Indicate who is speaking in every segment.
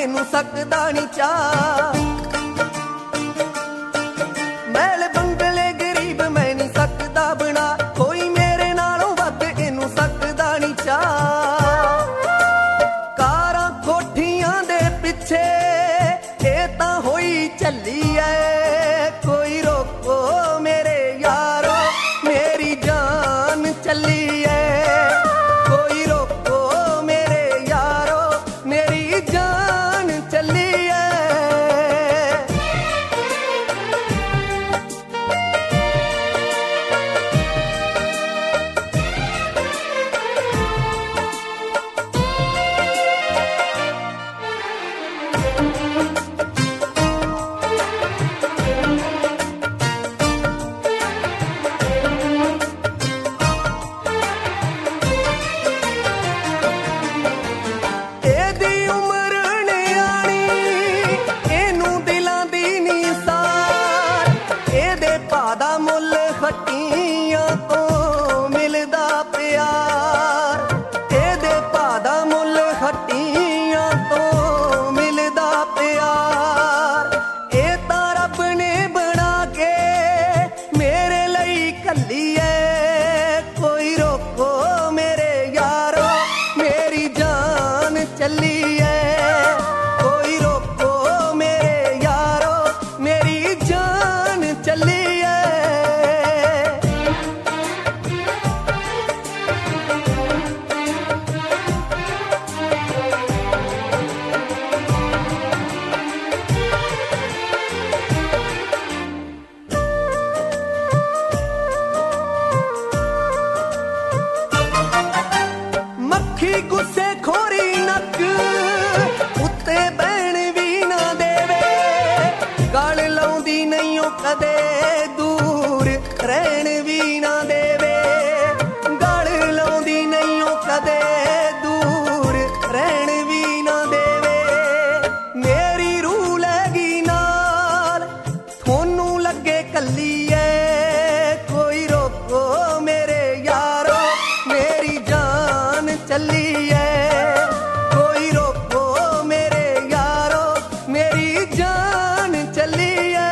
Speaker 1: ਇਹਨੂੰ ਸਕਦਾ ਨਹੀਂ ਚਾਹ। ਮਹਿਲ ਬੰਗਲੇ ਗਰੀਬ ਮੈਂ ਨਹੀਂ ਸਕਦਾ ਬਣਾ, ਕੋਈ ਮੇਰੇ ਨਾਲੋਂ ਵੱਧ ਇਹਨੂੰ ਸਕਦਾ ਨਹੀਂ ਚਾਹ। ਕਾਰਾਂ ਕੋਠੀਆਂ ਦੇ ਪਿੱਛੇ ਇਹ ਤਾਂ ਹੋਈ ਚੱਲੀ ਐ, ਕੋਈ ਰੋਕੋ ਮੇਰੇ ਯਾਰੋ ਮੇਰੀ ਜਾਨ ਚੱਲੀ ਐ, ਕੋਈ ਰੋਕੋ ਮੇਰੇ ਯਾਰੋ ਮੇਰੀ ਜਾਨ ਚੱਲੀ ਐ। ਇਹਦੀ ਉਮਰ ਨਿਆਣੀ ਇਹਨੂੰ ਦਿਲਾਂ ਦੀ ਨੀ ਸਾਰ, ਇਹਦੇ ਭਾ ਦਾ ਮੁੱਲ ਖੱਟੀਆਂ ਤੋਂ ਮਿਲਦਾ ਪਿਆਰ, ਇਹਦੇ ਭਾ ਦਾ ਮੁੱਲ ਖੱਟੀਆਂ ਤੋਂ ਮਿਲਦਾ ਪਿਆਰ। ਇਹ ਤਾਂ ਰੱਬ ਨੇ ਬਣਾ ਕੇ ਮੇਰੇ ਲਈ ਘੱਲੀ ਐ, ਕੋਈ ਰੋਕੋ ਮੇਰੇ ਯਾਰੋ ਮੇਰੀ ਜਾਨ ਚੱਲੀ ਐ, ਕੋਈ ਰੋਕੋ ਮੇਰੇ ਯਾਰੋ ਮੇਰੀ ਜਾਨ ਚੱਲੀ ਐ। ਮੱਖੀ ਗੁੱਸੇ ਖੋਰੀ ਨੱਕ ਉੱਤੇ ਬਹਿਣ ਵੀ ਨਾ ਦੇਵੇ, ਗਲ ਲਾਉਂਦੀ ਨਹੀਂ ਉਹ ਕਦੇ ਦੂਰ ਰਹਿਣ ਵੀ ਨਾ ਦੇਵੇ, ਗਲ ਲਾਉਂਦੀ ਨਹੀਂ ਉਹ ਕਦੇ ਦੂਰ ਰਹਿਣ ਵੀ ਨਾ ਦੇਵੇ। ਮੇਰੀ ਰੂਹ ਲੈ ਗਈ ਨਾਲ ਤੁਹਾਨੂੰ ਲੱਗੇ ਕੱਲੀ ਐ, ਕੋਈ ਰੋਕੋ ਮੇਰੇ ਯਾਰੋ ਮੇਰੀ ਜਾਨ ਚੱਲੀ ਐ, ਕੋਈ ਰੋਕੋ ਮੇਰੇ ਯਾਰੋ ਮੇਰੀ ਜਾਨ ਚੱਲੀ ਐ।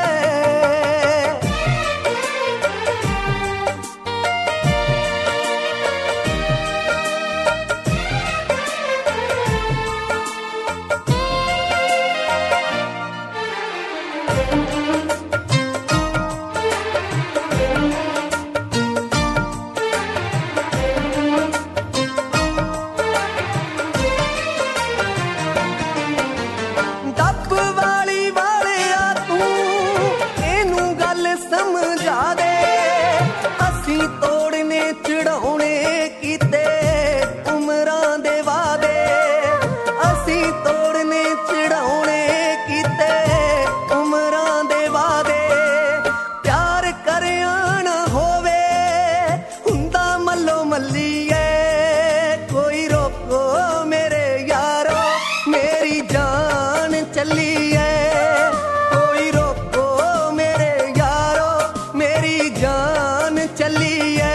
Speaker 1: ਦੱਬ ਵਾਲੀ ਵਾਲਿਆ ਤੂੰ ਇਹਨੂੰ ਗੱਲ ਸਮਝਾ ਦੇ, ਅਸੀਂ ਤੋੜਨੇ ਚੜਾਉਣੇ ਕੀਤੇ ਉਮਰਾਂ ਦੇ ਵਾਦੇ, ਅਸੀਂ ਤੋੜਨੇ ਚੜਾਉਣੇ ਕੀਤੇ ਉਮਰਾਂ ਦੇ ਵਾਦੇ। ਪਿਆਰ ਕਰਿਆ ਨਾ ਹੋਵੇ ਹੁੰਦਾ ਮੱਲੋ ਮੱਲੀ ਐ, ਕੋਈ ਰੋਕੋ ਮੇਰੇ ਯਾਰੋ ਮੇਰੀ ਜਾਨ ਚੱਲੀ ਐ, ਕੋਈ ਰੋਕੋ ਮੇਰੇ ਯਾਰੋ ਮੇਰੀ ਜਾਨ ਚੱਲੀ ਐ।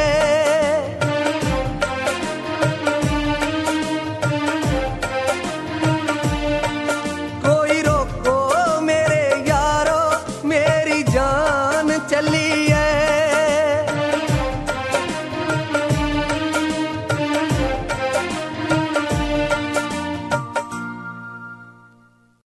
Speaker 1: ਕੋਈ ਰੋਕੋ ਮੇਰੇ ਯਾਰੋ ਮੇਰੀ ਜਾਨ ਚੱਲੀ